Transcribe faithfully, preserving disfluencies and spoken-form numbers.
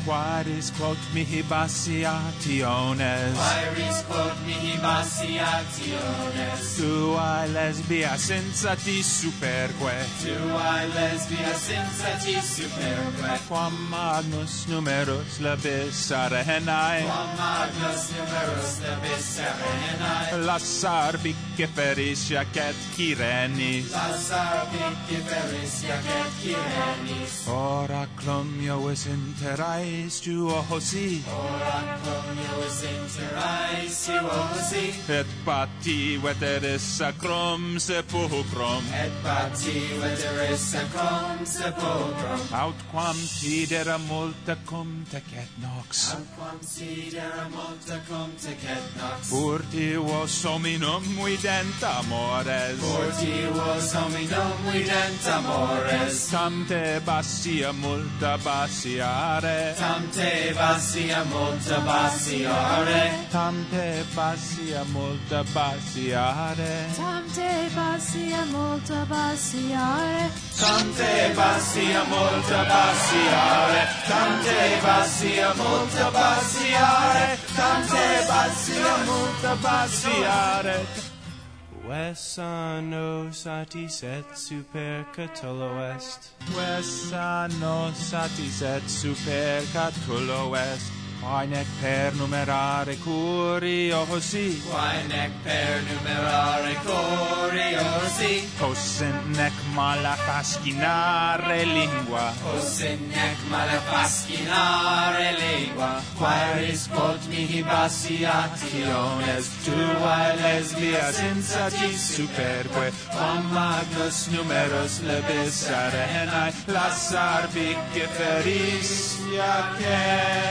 Quaeris quod mihi basiationes, Quaeris quod mihi basiationes, tuae lesbias sensatis superque, tuae lesbias sensatis superque, quam magnus numerus labis arenae, quam magnus numerus labis arenae, lassar biciferis jacet Cyrenis, lassar biciferis jacet Cyrenis, oraclum Iovis inter aes tuosi, oraclum Iovis inter aes tuosi, et pati veteris sacrum sepulchrum, et pati veteris sacrum sepulchrum, aut quam sidera multa cum tecet nox, aut quam sidera multa cum tecet nox, furtivos hominum vident amores, fortivos hominum vident amores, tam te basia multa basiare, tam te basia multa basiare, tam te basia multa basiare, Tam te basia multa basiare, tam te basia multa basiare, tam te basia multa basiare, tam te basia multa basiare. Vesa nos satis et super Catulo est, Vesa nos satis et super Catulo est, quae nec per numerare curiosi, Quae nec per numerare curiosi, Cosent nec mala fascinare lingua, Osin nec mala fascinare lingua, Quaeris quod mihi basiationes, tuae lesbias sensatis superque, quam magnus numerus lebis arenae, lassar biciferis jacet